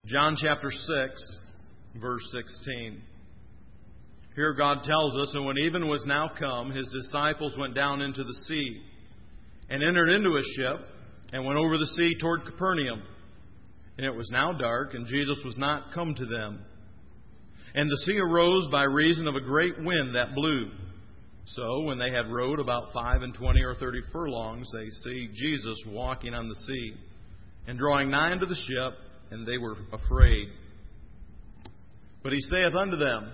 John chapter 6, verse 16. Here God tells us, "And when even was now come, His disciples went down into the sea, and entered into a ship, and went over the sea toward Capernaum. And it was now dark, and Jesus was not come to them. And the sea arose by reason of a great wind that blew. So when they had rowed about 25 or 30 furlongs, they see Jesus walking on the sea, and drawing nigh unto the ship, and they were afraid. But He saith unto them,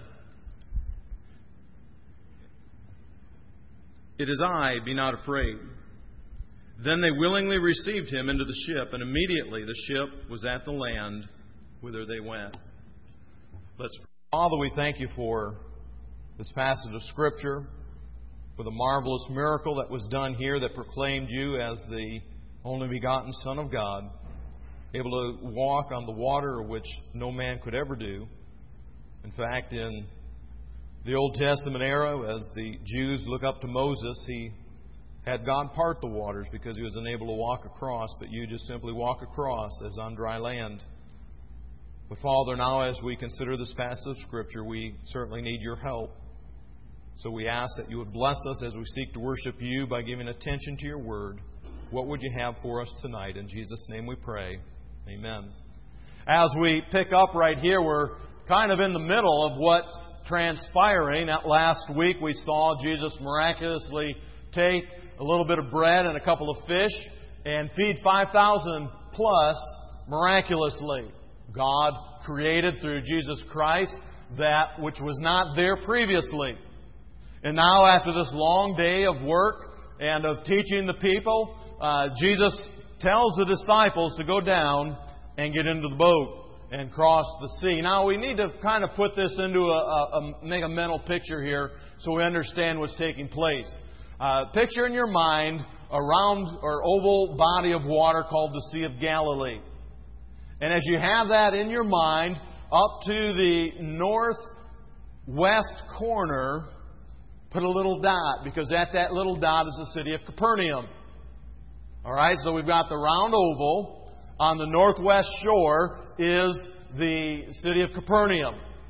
It is I, be not afraid. Then they willingly received Him into the ship, and immediately the ship was at the land whither they went." Let's pray. Father, we thank You for this passage of Scripture, for the marvelous miracle that was done here that proclaimed You as the only begotten Son of God, able to walk on the water, which no man could ever do. In fact, in the Old Testament era, as the Jews look up to Moses, he had God part the waters because he was unable to walk across, but You just simply walk across as on dry land. But Father, now as we consider this passage of Scripture, we certainly need Your help. So we ask that You would bless us as we seek to worship You by giving attention to Your Word. What would You have for us tonight? In Jesus' name we pray. Amen. As we pick up right here, we're kind of in the middle of what's transpiring. That last week we saw Jesus miraculously take a little bit of bread and a couple of fish and feed 5,000 plus miraculously. God created through Jesus Christ that which was not there previously. And now after this long day of work and of teaching the people, Jesus tells the disciples to go down and get into the boat and cross the sea. Now we need to kind of put this into make a mental picture here so we understand what's taking place. Picture in your mind a round or oval body of water called the Sea of Galilee. And as you have that in your mind, up to the northwest corner, put a little dot, because at that little dot is the city of Capernaum. All right, so we've got the round oval. On the northwest shore is the city of Capernaum.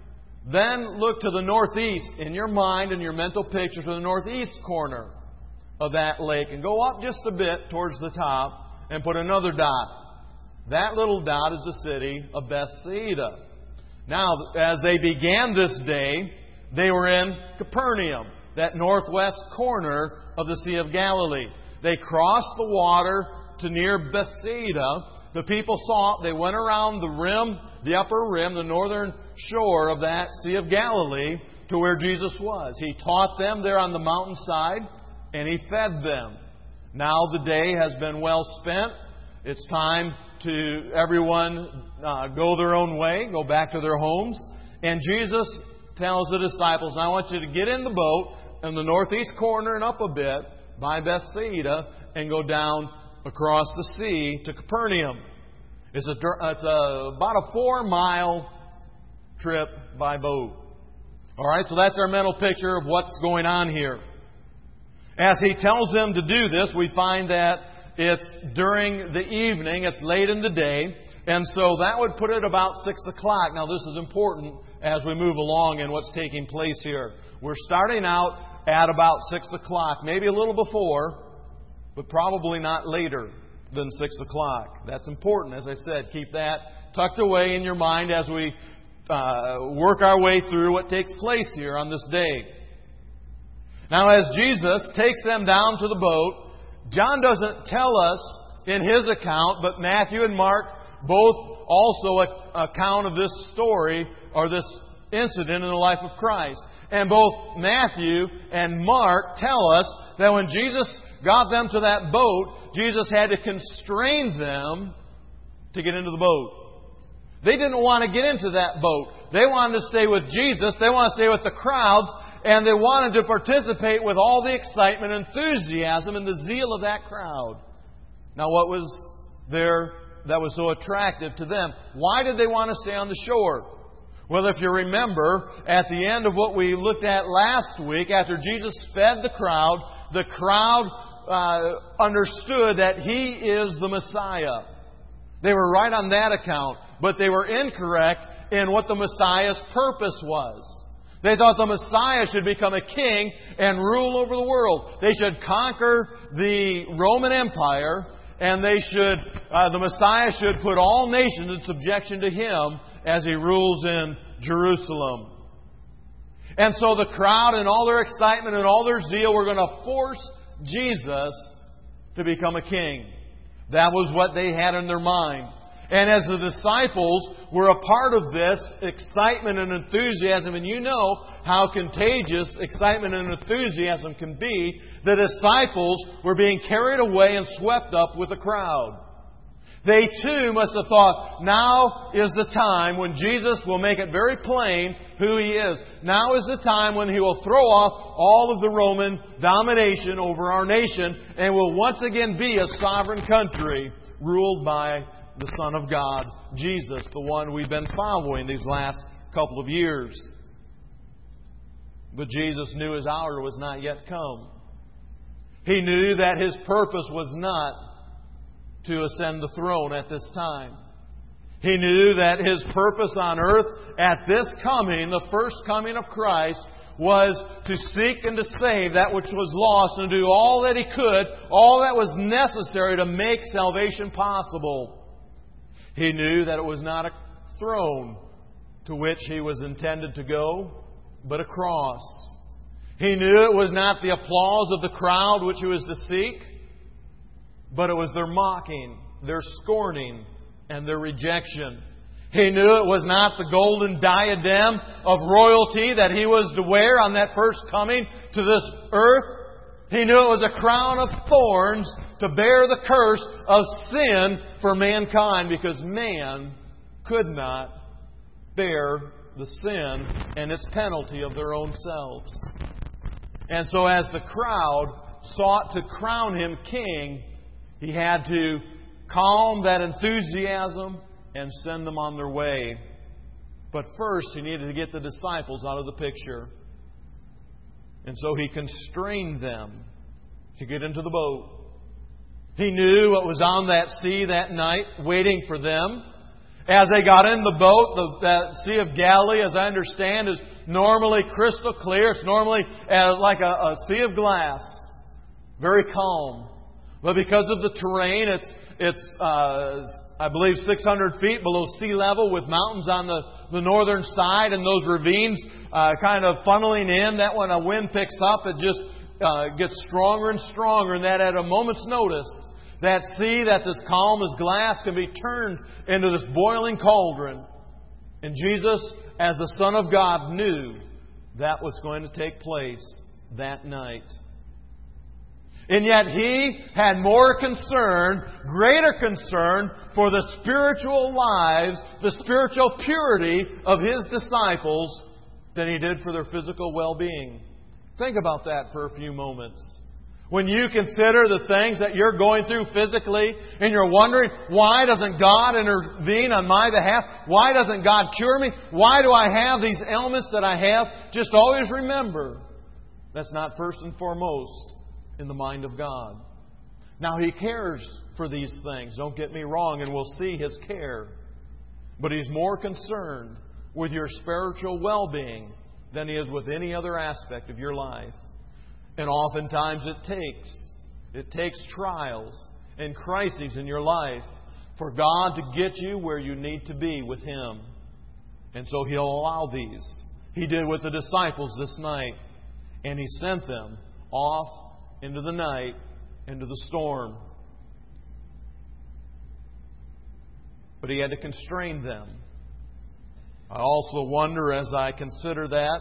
Then look to the northeast in your mind and your mental picture to the northeast corner of that lake, and go up just a bit towards the top and put another dot. That little dot is the city of Bethsaida. Now, as they began this day, they were in Capernaum, that northwest corner of the Sea of Galilee. They crossed the water to near Bethsaida. The people saw it. They went around the rim, the upper rim, the northern shore of that Sea of Galilee to where Jesus was. He taught them there on the mountainside, and He fed them. Now the day has been well spent. It's time to everyone go their own way, go back to their homes. And Jesus tells the disciples, I want you to get in the boat in the northeast corner and up a bit by Bethsaida and go down across the sea to Capernaum. It's about a 4-mile trip by boat. All right, so that's our mental picture of what's going on here. As He tells them to do this, we find that it's during the evening, it's late in the day, and so that would put it about 6 o'clock. Now this is important as we move along in what's taking place here. We're starting out at about 6 o'clock, maybe a little before, but probably not later than 6 o'clock. That's important. As I said, keep that tucked away in your mind as we work our way through what takes place here on this day. Now, as Jesus takes them down to the boat, John doesn't tell us in his account, but Matthew and Mark both also account of this story or this incident in the life of Christ. And both Matthew and Mark tell us that when Jesus got them to that boat, Jesus had to constrain them to get into the boat. They didn't want to get into that boat. They wanted to stay with Jesus. They wanted to stay with the crowds. And they wanted to participate with all the excitement, enthusiasm, and the zeal of that crowd. Now, what was there that was so attractive to them? Why did they want to stay on the shore? Well, if you remember, at the end of what we looked at last week, after Jesus fed the crowd understood that He is the Messiah. They were right on that account. but they were incorrect in what the Messiah's purpose was. They thought the Messiah should become a king and rule over the world. They should conquer the Roman Empire, and the Messiah should put all nations in subjection to Him as He rules in Jerusalem. And so the crowd, in all their excitement and all their zeal, were going to force Jesus to become a king. That was what they had in their mind. And as the disciples were a part of this excitement and enthusiasm, and you know how contagious excitement and enthusiasm can be, the disciples were being carried away and swept up with the crowd. They too must have thought, now is the time when Jesus will make it very plain who He is. Now is the time when He will throw off all of the Roman domination over our nation and will once again be a sovereign country ruled by the Son of God, Jesus, the one we've been following these last couple of years. But Jesus knew His hour was not yet come. He knew that His purpose was not to ascend the throne at this time. He knew that His purpose on earth at this coming, the first coming of Christ, was to seek and to save that which was lost and do all that He could, all that was necessary to make salvation possible. He knew that it was not a throne to which He was intended to go, but a cross. He knew it was not the applause of the crowd which He was to seek, but it was their mocking, their scorning, and their rejection. He knew it was not the golden diadem of royalty that He was to wear on that first coming to this earth. He knew it was a crown of thorns to bear the curse of sin for mankind, because man could not bear the sin and its penalty of their own selves. And so as the crowd sought to crown Him king, He had to calm that enthusiasm and send them on their way. But first, He needed to get the disciples out of the picture. And so He constrained them to get into the boat. He knew what was on that sea that night, waiting for them. As they got in the boat, the Sea of Galilee, as I understand, is normally crystal clear. It's normally like a sea of glass. Very calm. But because of the terrain, it's I believe 600 feet below sea level, with mountains on the northern side and those ravines kind of funneling in. That when a wind picks up, it just gets stronger and stronger. And that at a moment's notice, that sea that's as calm as glass can be turned into this boiling cauldron. And Jesus, as the Son of God, knew that was going to take place that night. And yet He had more concern, greater concern for the spiritual lives, the spiritual purity of His disciples than He did for their physical well-being. Think about that for a few moments. When you consider the things that you're going through physically and you're wondering, why doesn't God intervene on my behalf? Why doesn't God cure me? Why do I have these ailments that I have? Just always remember, that's not first and foremost in the mind of God. Now, He cares for these things, don't get me wrong, and we'll see His care. But He's more concerned with your spiritual well-being than He is with any other aspect of your life. And oftentimes it takes trials and crises in your life for God to get you where you need to be with Him. And so He'll allow these. He did with the disciples this night. And He sent them off into the night, into the storm. But He had to constrain them. I also wonder, as I consider that,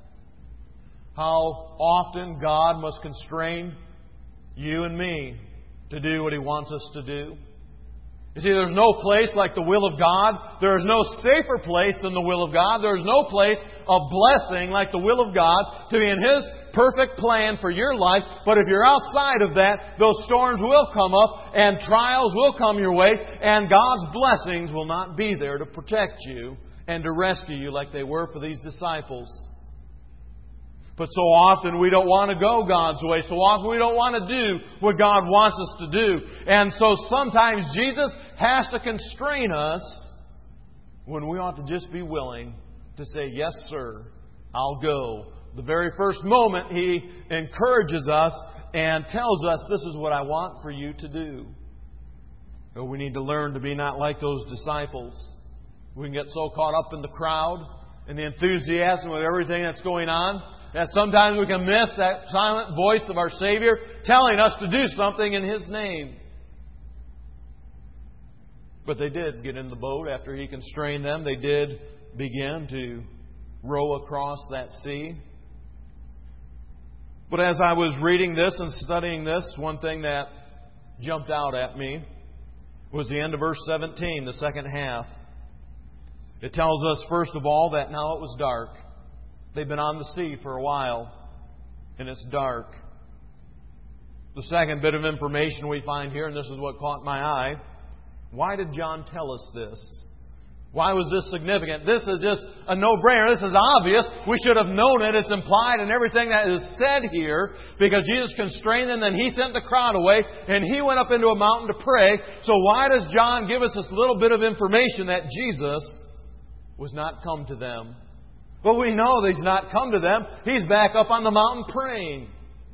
how often God must constrain you and me to do what He wants us to do. You see, there's no place like the will of God. There is no safer place than the will of God. There is no place of blessing like the will of God to be in His perfect plan for your life. But if you're outside of that, those storms will come up and trials will come your way, and God's blessings will not be there to protect you and to rescue you like they were for these disciples. But so often we don't want to go God's way. So often we don't want to do what God wants us to do. And so sometimes Jesus has to constrain us when we ought to just be willing to say, yes, sir, I'll go. The very first moment He encourages us and tells us, this is what I want for you to do. But we need to learn to be not like those disciples. We can get so caught up in the crowd and the enthusiasm of everything that's going on that sometimes we can miss that silent voice of our Savior telling us to do something in His name. But they did get in the boat after He constrained them. They did begin to row across that sea. But as I was reading this and studying this, one thing that jumped out at me was the end of verse 17, the second half. It tells us, first of all, that now it was dark. They've been on the sea for a while, and it's dark. The second bit of information we find here, and this is what caught my eye, why did John tell us this? Why was this significant? This is just a no-brainer. This is obvious. We should have known it. It's implied in everything that is said here because Jesus constrained them, then He sent the crowd away, and He went up into a mountain to pray. So why does John give us this little bit of information that Jesus was not come to them? Well, we know that He's not come to them. He's back up on the mountain praying.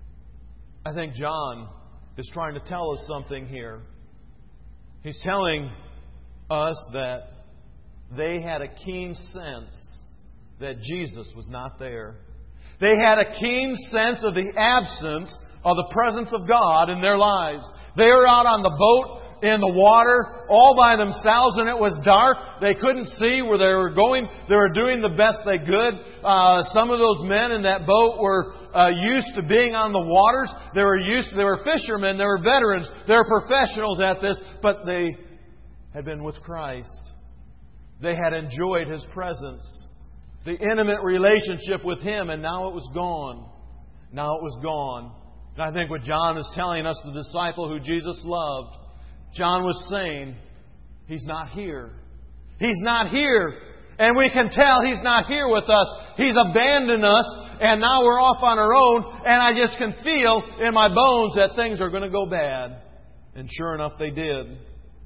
I think John is trying to tell us something here. He's telling us that they had a keen sense that Jesus was not there. They had a keen sense of the absence of the presence of God in their lives. They were out on the boat, in the water, all by themselves, and it was dark. They couldn't see where they were going. They were doing the best they could. Some of those men in that boat were used to being on the waters. They were fishermen. They were veterans. They were professionals at this, but they had been with Christ. They had enjoyed His presence, the intimate relationship with Him, and now it was gone. Now it was gone. And I think what John is telling us, the disciple who Jesus loved, John was saying, He's not here. He's not here. And we can tell He's not here with us. He's abandoned us, and now we're off on our own, and I just can feel in my bones that things are going to go bad. And sure enough, they did.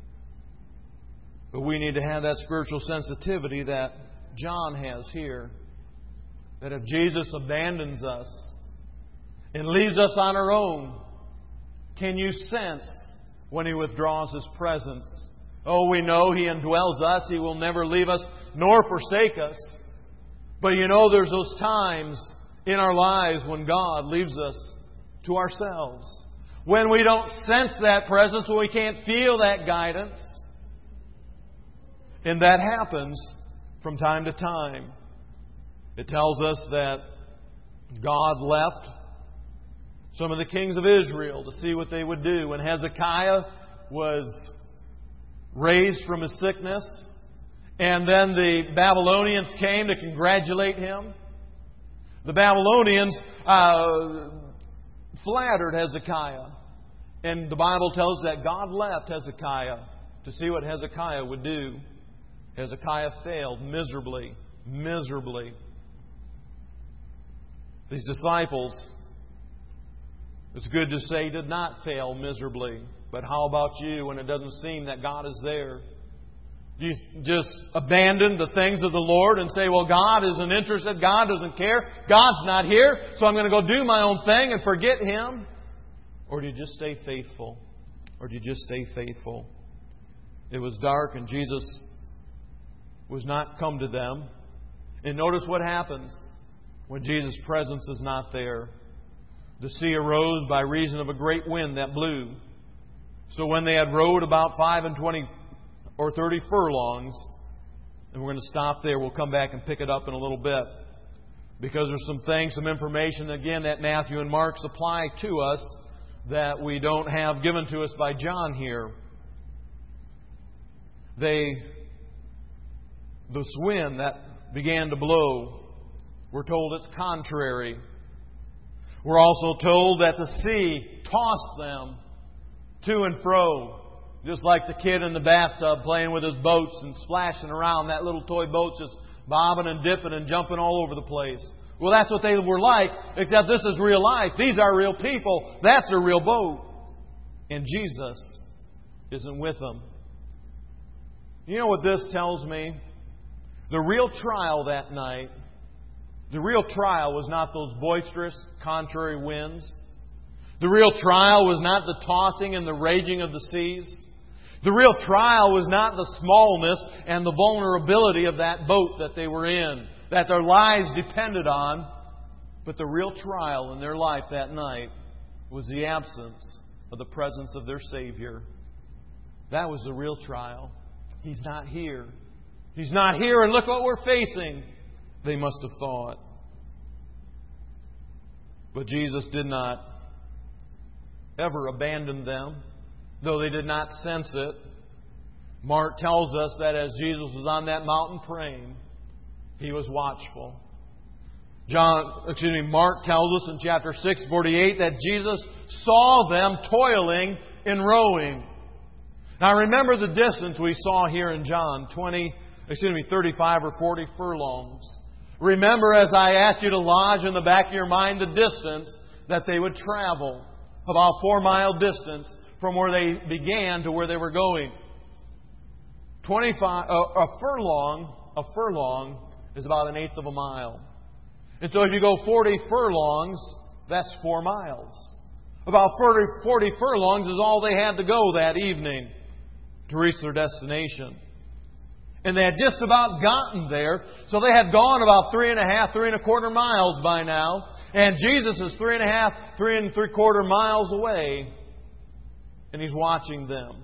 But we need to have that spiritual sensitivity that John has here. That if Jesus abandons us and leaves us on our own, can you sense when He withdraws His presence? Oh, we know He indwells us. He will never leave us nor forsake us. But you know, there's those times in our lives when God leaves us to ourselves. When we don't sense that presence, when we can't feel that guidance. And that happens from time to time. It tells us that God left some of the kings of Israel to see what they would do. When Hezekiah was raised from his sickness, and then the Babylonians came to congratulate him. The Babylonians flattered Hezekiah. And the Bible tells us that God left Hezekiah to see what Hezekiah would do. Hezekiah failed miserably. Miserably. These disciples, it's good to say, did not fail miserably. But how about you when it doesn't seem that God is there? Do you just abandon the things of the Lord and say, well, God isn't interested, God doesn't care, God's not here, so I'm going to go do my own thing and forget Him? Or do you just stay faithful? Or do you just stay faithful? It was dark and Jesus was not come to them. And notice what happens when Jesus' presence is not there. The sea arose by reason of a great wind that blew. So when they had rowed about 25 or 30 furlongs, and we're going to stop there. We'll come back and pick it up in a little bit. Because there's some things, some information, again, that Matthew and Mark supply to us that we don't have given to us by John here. This wind that began to blow, we're told it's contrary. We're also told that the sea tossed them to and fro, just like the kid in the bathtub playing with his boats and splashing around. That little toy boat's just bobbing and dipping and jumping all over the place. Well, that's what they were like, except this is real life. These are real people. That's a real boat. And Jesus isn't with them. You know what this tells me? The real trial that night, the real trial was not those boisterous, contrary winds. The real trial was not the tossing and the raging of the seas. The real trial was not the smallness and the vulnerability of that boat that they were in, that their lives depended on. But the real trial in their life that night was the absence of the presence of their Savior. That was the real trial. He's not here. He's not here, and look what we're facing, they must have thought. But Jesus did not ever abandon them, though they did not sense it. Mark tells us that as Jesus was on that mountain praying, He was watchful. Mark tells us in chapter 6:48 that Jesus saw them toiling in rowing. Now remember the distance we saw here in John, 35 or 40 furlongs. Remember, as I asked you to lodge in the back of your mind the distance that they would travel. About 4-mile distance from where they began to where they were going. A furlong is about 1/8 of a mile. And so if you go 40 furlongs, that's 4 miles. About 40 furlongs is all they had to go that evening to reach their destination. And they had just about gotten there, so they had gone about 3.25 miles by now. And Jesus is 3.75 miles away, and He's watching them.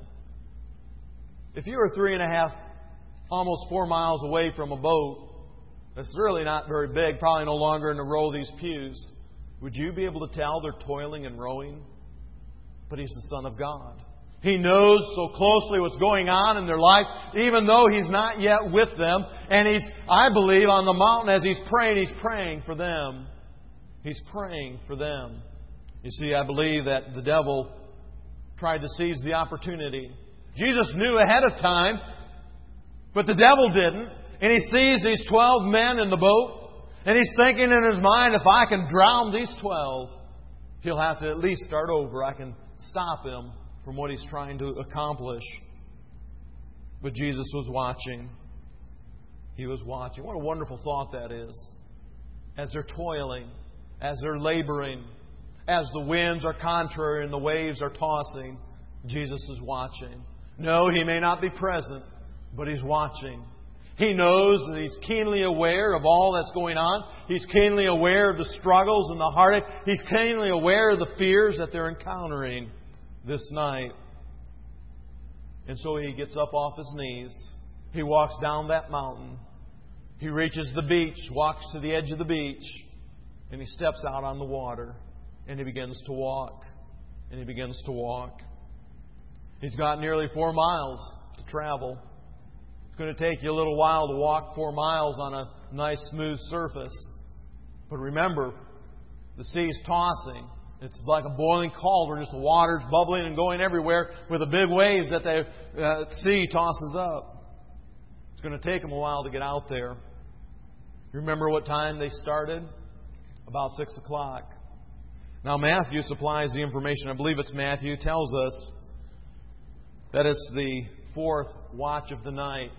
If you were 3.5, almost 4 miles away from a boat that's really not very big, probably no longer in to row these pews, would you be able to tell they're toiling and rowing? But He's the Son of God. He knows so closely what's going on in their life, even though He's not yet with them. And He's, I believe, on the mountain as He's praying for them. He's praying for them. You see, I believe that the devil tried to seize the opportunity. Jesus knew ahead of time, but the devil didn't. And he sees these 12 men in the boat, and he's thinking in his mind, if I can drown these 12, he'll have to at least start over. I can stop him from what he's trying to accomplish. But Jesus was watching. He was watching. What a wonderful thought that is. As they're toiling, as they're laboring, as the winds are contrary and the waves are tossing, Jesus is watching. No, He may not be present, but He's watching. He knows that He's keenly aware of all that's going on. He's keenly aware of the struggles and the heartache. He's keenly aware of the fears that they're encountering this night. And so He gets up off His knees. He walks down that mountain. He reaches the beach, walks to the edge of the beach, and He steps out on the water. And He begins to walk. And He begins to walk. He's got nearly 4 miles to travel. It's going to take you a little while to walk 4 miles on a nice smooth surface. But remember, the sea's tossing. It's like a boiling cauldron. Just the water's bubbling and going everywhere with the big waves that the sea tosses up. It's going to take them a while to get out there. You remember what time they started? About 6 o'clock. Now Matthew supplies the information. I believe it's Matthew. Tells us that it's the 4th watch of the night.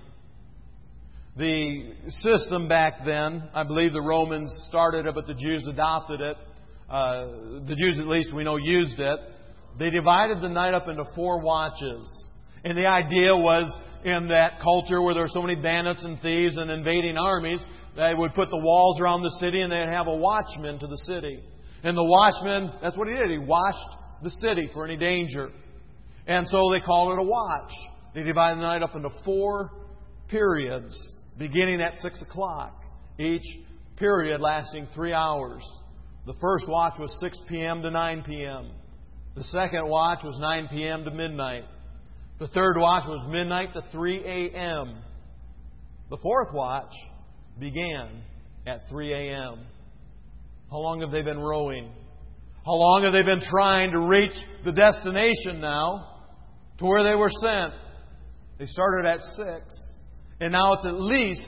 The system back then, I believe the Romans started it, but the Jews adopted it. The Jews, at least we know, used it. They divided the night up into 4 watches. And the idea was, in that culture where there were so many bandits and thieves and invading armies, they would put the walls around the city and they'd have a watchman to the city. And the watchman, that's what he did. He watched the city for any danger. And so they called it a watch. They divided the night up into 4 periods, beginning at 6 o'clock. Each period lasting 3 hours. The first watch was 6 p.m. to 9 p.m. The second watch was 9 p.m. to midnight. The third watch was midnight to 3 a.m. The fourth watch began at 3 a.m. How long have they been rowing? How long have they been trying to reach the destination now to where they were sent? They started at 6. And now it's at least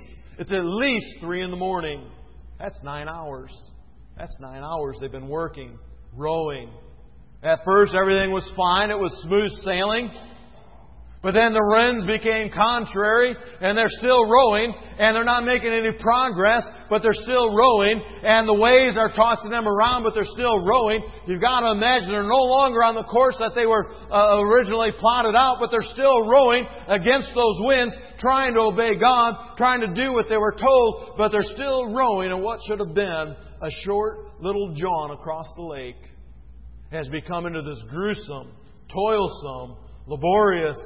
3 in the morning. That's 9 hours. That's 9 hours they've been working, rowing. At first everything was fine. It was smooth sailing. But then the winds became contrary, and they're still rowing, and they're not making any progress, but they're still rowing, and the waves are tossing them around, but they're still rowing. You've got to imagine they're no longer on the course that they were originally plotted out, but they're still rowing against those winds, trying to obey God, trying to do what they were told, but they're still rowing, and what should have been a short little jaunt across the lake has become into this gruesome, toilsome, laborious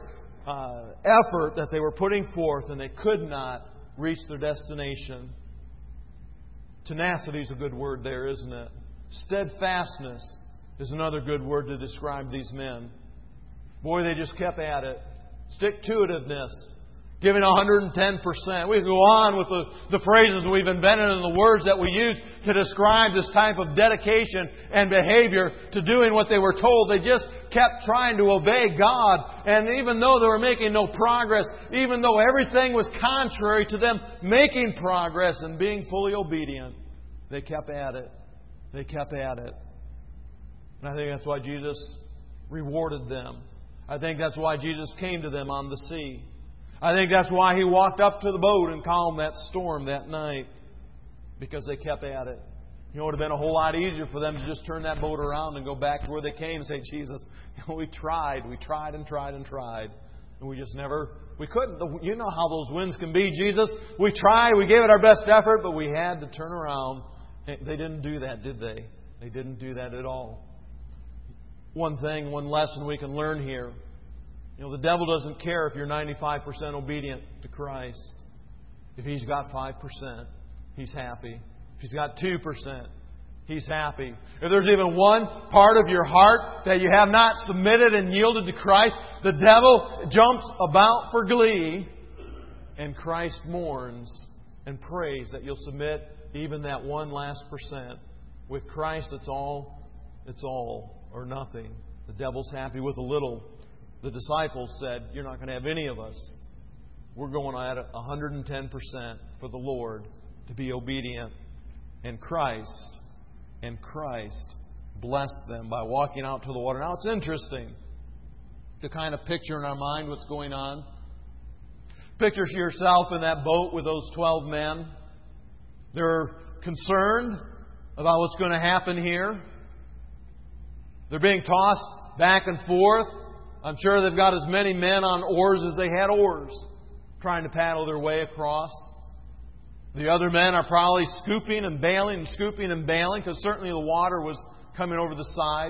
effort that they were putting forth, and they could not reach their destination. Tenacity is a good word there, isn't it? Steadfastness is another good word to describe these men. Boy, they just kept at it. Stick-to-itiveness. Giving 110%. We can go on with the phrases we've invented and the words that we use to describe this type of dedication and behavior to doing what they were told. They just kept trying to obey God. And even though they were making no progress, even though everything was contrary to them making progress and being fully obedient, they kept at it. They kept at it. And I think that's why Jesus rewarded them. I think that's why Jesus came to them on the sea. I think that's why He walked up to the boat and calmed that storm that night. Because they kept at it. You know, it would have been a whole lot easier for them to just turn that boat around and go back to where they came and say, Jesus, we tried and tried. And we just we couldn't. You know how those winds can be, Jesus. We tried, we gave it our best effort, but we had to turn around. They didn't do that, did they? They didn't do that at all. One lesson we can learn here. You know, the devil doesn't care if you're 95% obedient to Christ. If he's got 5%, he's happy. If he's got 2%, he's happy. If there's even one part of your heart that you have not submitted and yielded to Christ, the devil jumps about for glee, and Christ mourns and prays that you'll submit even that one last %. With Christ, it's all or nothing. The devil's happy with a little. The disciples said, you're not going to have any of us. We're going at 110% for the Lord to be obedient. And Christ blessed them by walking out to the water. Now it's interesting to kind of picture in our mind what's going on. Picture yourself in that boat with those 12 men. They're concerned about what's going to happen here. They're being tossed back and forth. I'm sure they've got as many men on oars as they had oars, trying to paddle their way across. The other men are probably scooping and bailing, because certainly the water was coming over the side.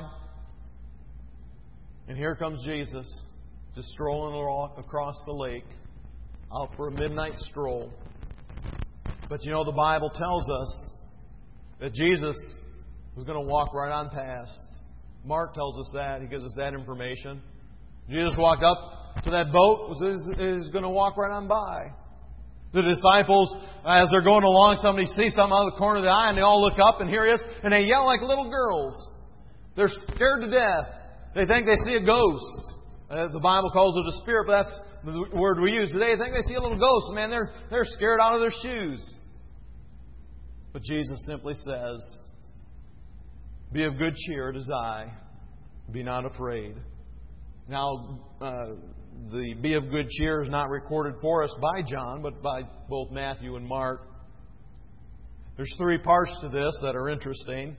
And here comes Jesus, just strolling across the lake, out for a midnight stroll. But you know, the Bible tells us that Jesus was going to walk right on past. Mark tells us that. He gives us that information. Jesus walked up to that boat, is going to walk right on by. The disciples, as they're going along, somebody sees something out of the corner of the eye, and they all look up, and here he is, and they yell like little girls. They're scared to death. They think they see a ghost. The Bible calls it a spirit, but that's the word we use today. They think they see a little ghost. Man, they're scared out of their shoes. But Jesus simply says, be of good cheer, it is I. Be not afraid. Now, the be of good cheer is not recorded for us by John, but by both Matthew and Mark. There's 3 parts to this that are interesting.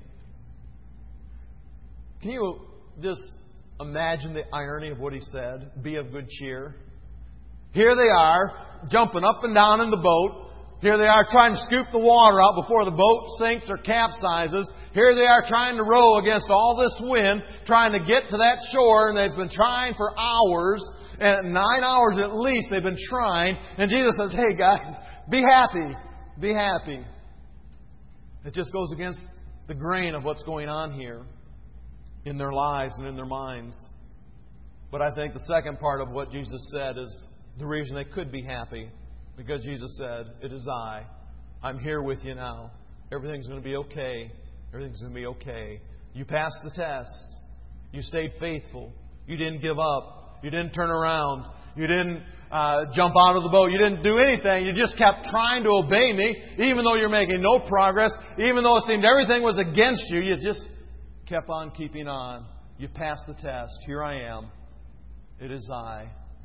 Can you just imagine the irony of what he said? Be of good cheer. Here they are, jumping up and down in the boat. Here they are trying to scoop the water out before the boat sinks or capsizes. Here they are trying to row against all this wind, trying to get to that shore, and they've been trying for hours. And 9 hours at least they've been trying. And Jesus says, hey guys, be happy. Be happy. It just goes against the grain of what's going on here in their lives and in their minds. But I think the second part of what Jesus said is the reason they could be happy. Because Jesus said, it is I. I'm here with you now. Everything's going to be okay. Everything's going to be okay. You passed the test. You stayed faithful. You didn't give up. You didn't turn around. You didn't jump out of the boat. You didn't do anything. You just kept trying to obey me, even though you're making no progress, even though it seemed everything was against you. You just kept on keeping on. You passed the test. Here I am. It is I.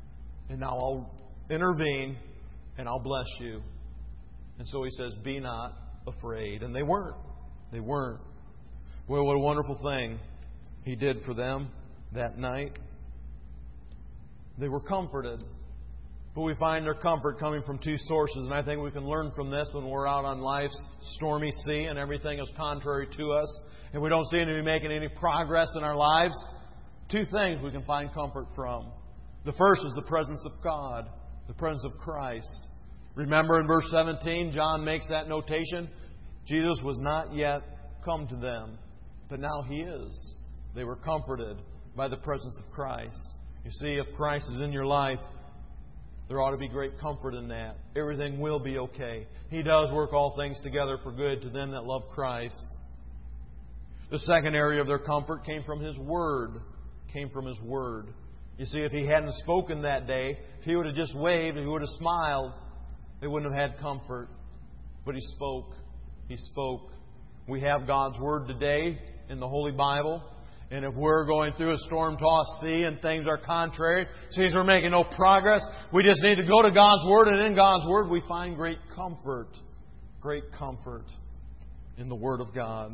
and now I'll intervene and I'll bless you. And so He says, be not afraid. And they weren't. They weren't. Well, what a wonderful thing He did for them that night. They were comforted. But we find their comfort coming from two sources, and I think we can learn from this when we're out on life's stormy sea and everything is contrary to us, and we don't seem to be making any progress in our lives. Two things we can find comfort from. The first is the presence of God, the presence of Christ. Remember in verse 17, John makes that notation. Jesus was not yet come to them, but now He is. They were comforted by the presence of Christ. You see, if Christ is in your life, there ought to be great comfort in that. Everything will be okay. He does work all things together for good to them that love Christ. The second area of their comfort came from His Word. Came from His Word. You see, if He hadn't spoken that day, if He would have just waved, if He would have smiled, they wouldn't have had comfort. But He spoke. He spoke. We have God's Word today in the Holy Bible. And if we're going through a storm-tossed sea and things are contrary, seems we're making no progress, we just need to go to God's Word, and in God's Word we find great comfort. Great comfort in the Word of God.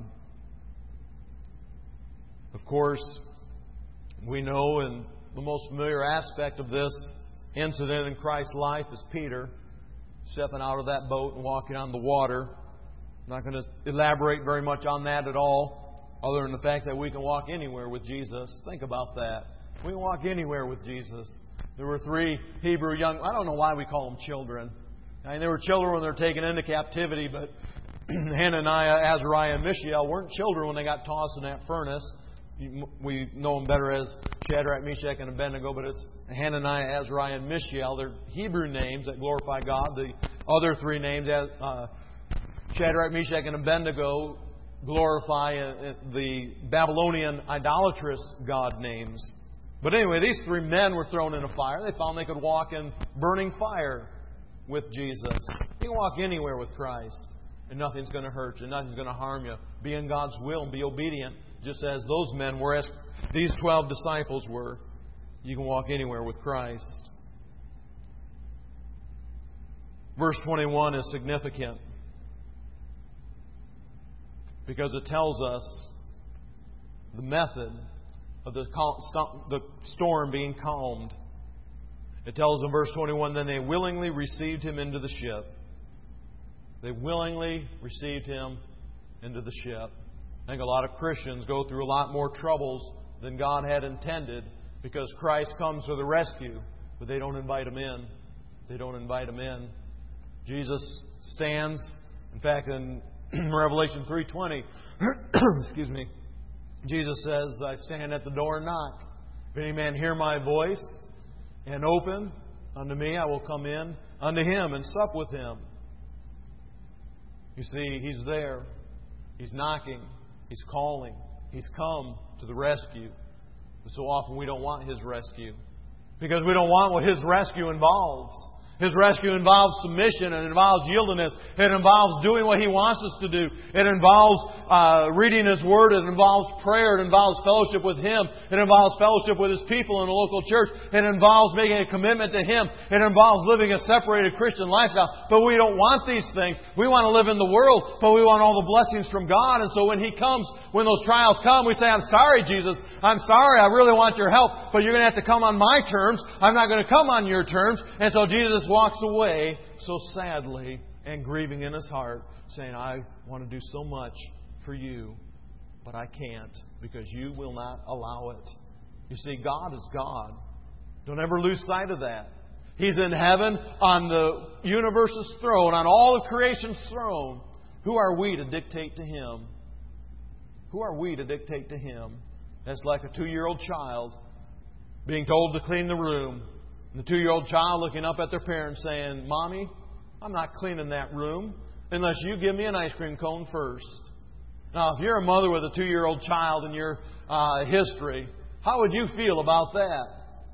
Of course, we know, and the most familiar aspect of this incident in Christ's life is Peter stepping out of that boat and walking on the water. I'm not going to elaborate very much on that at all, other than the fact that we can walk anywhere with Jesus. Think about that. We can walk anywhere with Jesus. There were three Hebrew young... I don't know why we call them children. I mean, they were children when they were taken into captivity, but Hananiah, Azariah, and Mishael weren't children when they got tossed in that furnace. We know them better as Shadrach, Meshach, and Abednego, but it's Hananiah, Azariah, and Mishael. They're Hebrew names that glorify God. The other three names, Shadrach, Meshach, and Abednego, glorify the Babylonian idolatrous god names. But anyway, these three men were thrown in a fire. They found they could walk in burning fire with Jesus. You can walk anywhere with Christ, and nothing's going to hurt you, nothing's going to harm you. Be in God's will and be obedient, just as those men were, as these 12 disciples were. You can walk anywhere with Christ. Verse 21 is significant, because it tells us the method of the storm being calmed. It tells in verse 21, then they willingly received Him into the ship. They willingly received Him into the ship. I think a lot of Christians go through a lot more troubles than God had intended because Christ comes to the rescue, but they don't invite Him in. They don't invite Him in. Jesus stands, in fact, in Revelation 3:20, excuse me, Jesus says, I stand at the door and knock. If any man hear my voice and open unto me, I will come in unto him and sup with him. You see, He's there. He's knocking. He's calling. He's come to the rescue. But so often we don't want His rescue, because we don't want what His rescue involves. His rescue involves submission. It involves yieldedness. It involves doing what He wants us to do. It involves reading His Word. It involves prayer. It involves fellowship with Him. It involves fellowship with His people in the local church. It involves making a commitment to Him. It involves living a separated Christian lifestyle. But we don't want these things. We want to live in the world, but we want all the blessings from God. And so when He comes, when those trials come, we say, I'm sorry, Jesus. I'm sorry. I really want your help, but you're going to have to come on my terms. I'm not going to come on your terms. And so Jesus walks away so sadly and grieving in His heart, saying, I want to do so much for you, but I can't because you will not allow it. You see, God is God. Don't ever lose sight of that. He's in heaven on the universe's throne, on all of creation's throne. Who are we to dictate to Him? Who are we to dictate to Him? That's like a 2-year-old child being told to clean the room. And the 2-year-old child looking up at their parents saying, Mommy, I'm not cleaning that room unless you give me an ice cream cone first. Now, if you're a mother with a 2-year-old child in your history, how would you feel about that?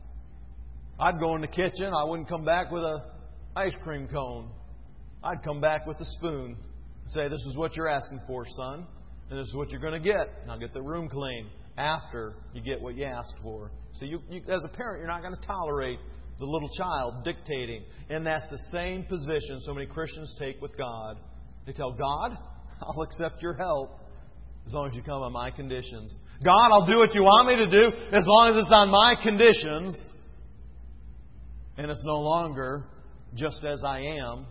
I'd go in the kitchen. I wouldn't come back with an ice cream cone. I'd come back with a spoon and say, this is what you're asking for, son. And this is what you're going to get. Now get the room clean after you get what you asked for. So you, as a parent, you're not going to tolerate the little child dictating. And that's the same position so many Christians take with God. They tell God, I'll accept your help as long as you come on my conditions. God, I'll do what you want me to do as long as it's on my conditions. And it's no longer just as I am,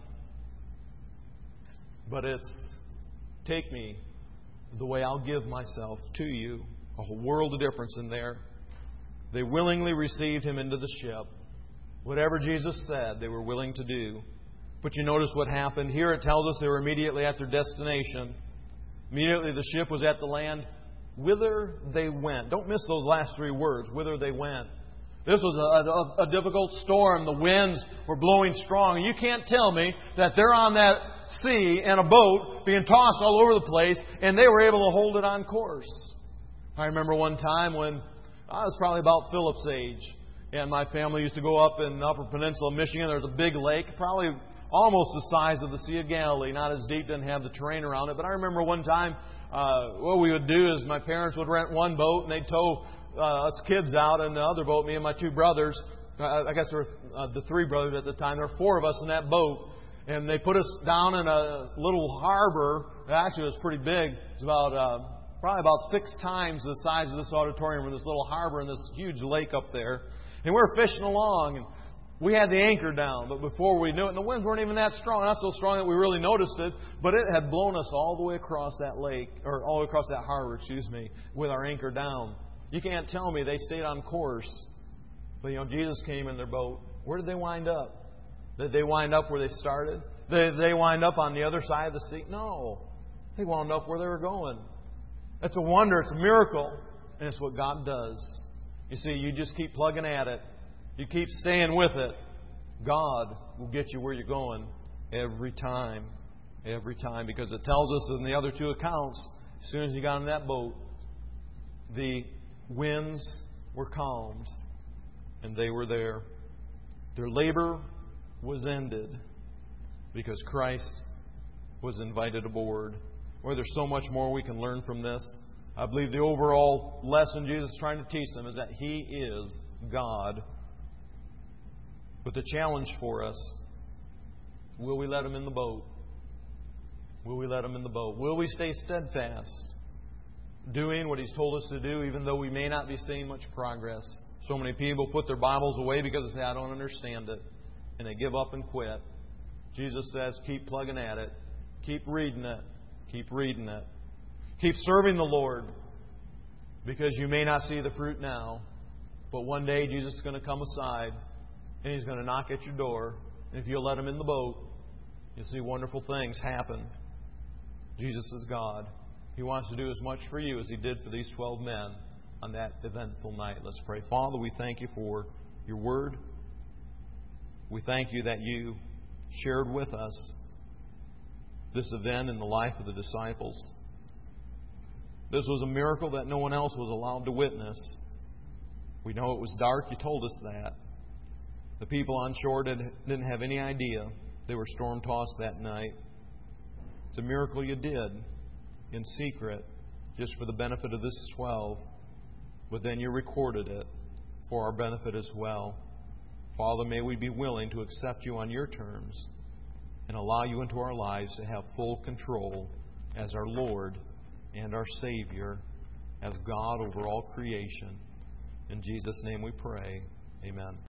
but it's take me the way I'll give myself to you. A whole world of difference in there. They willingly received Him into the ship. Whatever Jesus said, they were willing to do. But you notice what happened. Here it tells us they were immediately at their destination. Immediately the ship was at the land whither they went. Don't miss those last three words, whither they went. This was a difficult storm. The winds were blowing strong. And you can't tell me that they're on that sea in a boat being tossed all over the place and they were able to hold it on course. I remember one time when I was probably about Philip's age, and my family used to go up in the Upper Peninsula of Michigan. There was a big lake, probably almost the size of the Sea of Galilee. Not as deep, didn't have the terrain around it. But I remember one time, what we would do is my parents would rent one boat, and they'd tow us kids out in the other boat, me and my two brothers. I guess there were the three brothers at the time. There were four of us in that boat. And they put us down in a little harbor. Actually, it was pretty big. It's about probably about 6 times the size of this auditorium, in this little harbor and this huge lake up there. And we were fishing along, and we had the anchor down. But before we knew it, and the winds weren't even that strong, not so strong that we really noticed it, but it had blown us all the way across that lake, or all the way across that harbor, with our anchor down. You can't tell me they stayed on course. But, Jesus came in their boat. Where did they wind up? Did they wind up where they started? Did they wind up on the other side of the sea? No. They wound up where they were going. It's a wonder. It's a miracle. And it's what God does. You see, you just keep plugging at it. You keep staying with it. God will get you where you're going every time. Every time. Because it tells us in the other 2 accounts, as soon as you got in that boat, the winds were calmed. And they were there. Their labor was ended because Christ was invited aboard. Boy, there's so much more we can learn from this. I believe the overall lesson Jesus is trying to teach them is that He is God. But the challenge for us, will we let Him in the boat? Will we let Him in the boat? Will we stay steadfast, doing what He's told us to do, even though we may not be seeing much progress? So many people put their Bibles away because they say, I don't understand it. And they give up and quit. Jesus says, keep plugging at it. Keep reading it. Keep reading it. Keep serving the Lord. Because you may not see the fruit now. But one day Jesus is going to come aside. And He's going to knock at your door. And if you'll let Him in the boat, you'll see wonderful things happen. Jesus is God. He wants to do as much for you as He did for these 12 men on that eventful night. Let's pray. Father, we thank You for Your Word. We thank You that You shared with us this event in the life of the disciples. This was a miracle that no one else was allowed to witness. We know it was dark. You told us that. The people on shore didn't have any idea they were storm-tossed that night. It's a miracle You did in secret, just for the benefit of this 12. But then You recorded it for our benefit as well. Father, may we be willing to accept You on Your terms and allow You into our lives to have full control as our Lord and our Savior, as God over all creation. In Jesus' name we pray. Amen.